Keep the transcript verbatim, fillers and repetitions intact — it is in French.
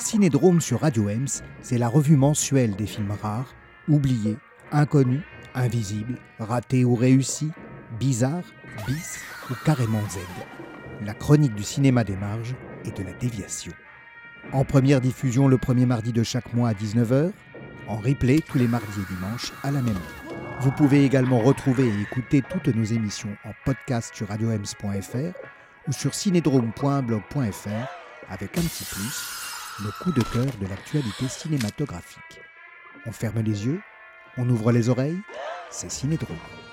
Cinédrome sur Radio Ems, c'est la revue mensuelle des films rares, oubliés, inconnus, invisibles, ratés ou réussis, bizarres, bis ou carrément Z. La chronique du cinéma des marges et de la déviation. En première diffusion le premier mardi de chaque mois à dix-neuf heures, en replay tous les mardis et dimanches à la même heure. Vous pouvez également retrouver et écouter toutes nos émissions en podcast sur radio ems point f r ou sur cinédrome point blog point f r avec un petit plus, le coup de cœur de l'actualité cinématographique. On ferme les yeux, on ouvre les oreilles, c'est Cinédrome.